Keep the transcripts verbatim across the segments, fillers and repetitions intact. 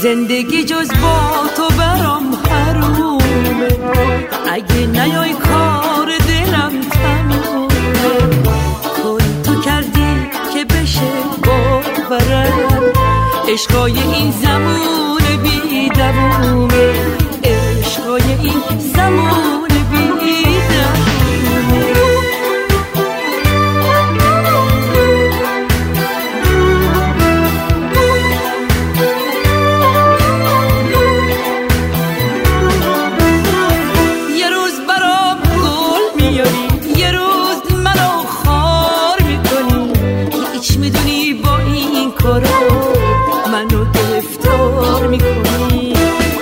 زندگی جز با تو برام حرومه، اگه نیای کار دلم تمومه. کاری تو کردی که بشه باورم، عشقای این زمان بی دوومه، عشقای این زمان بی دوومه. منو گرفتار میکنی،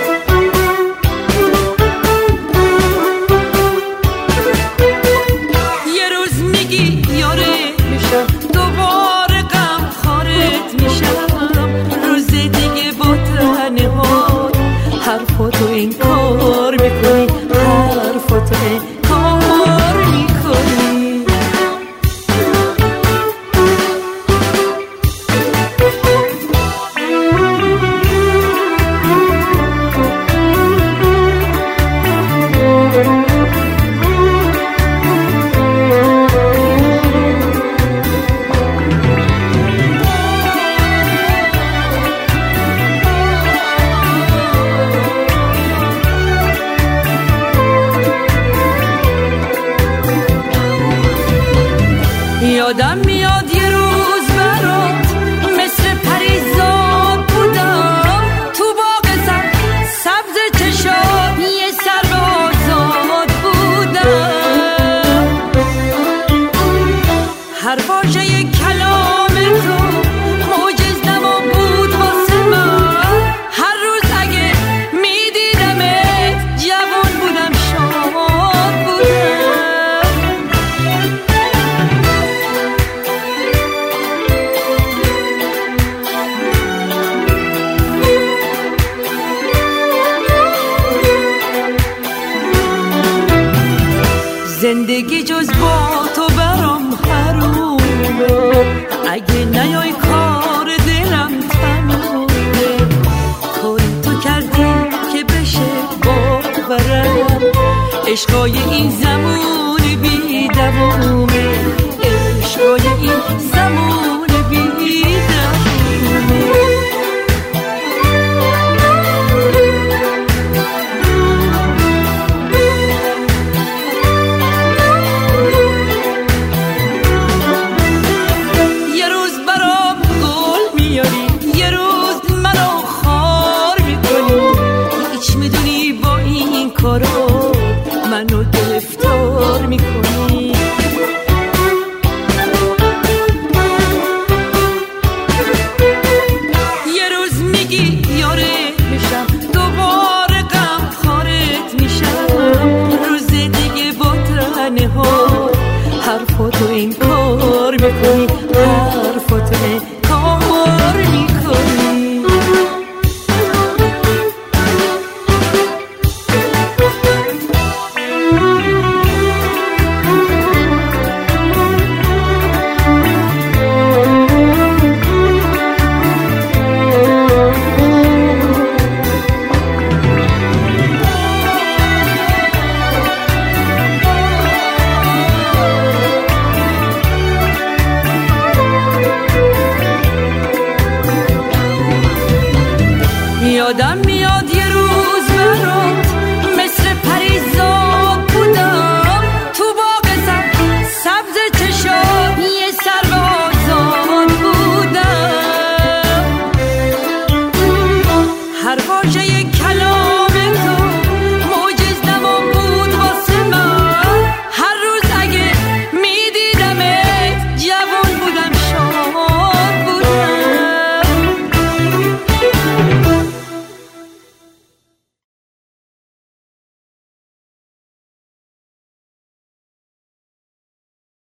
یه روز میگی یاره میشم، دوباره غم خارت میشم، روز دیگه با تنهات حرفاتو این کار میکنی، حرفاتو این کار میکنی. یادم میاد یه روز برات مثل پریزاد بودم، تو باغ سبز چشات یه سر آزاد بودم. هر واژه کلام تو معجز نما بود واسه من، هر روز اگه میدیدمت جوان بودم، شاد بودم. زندگی جز با تو برام حرومه، اگه نیای کار دلم تمومه. کاری تو کردی که بشه باورم، عشقای این زمان بی دوومه، عشقای این زمان بی دوومه. منو گرفتار میکنی، یه روز میگی یاره میشم، دوباره غم خارت میشم، روز دیگه با تنها حرفاتو این کار میکنی، حرفاتو این کار میکنی. یادم میاد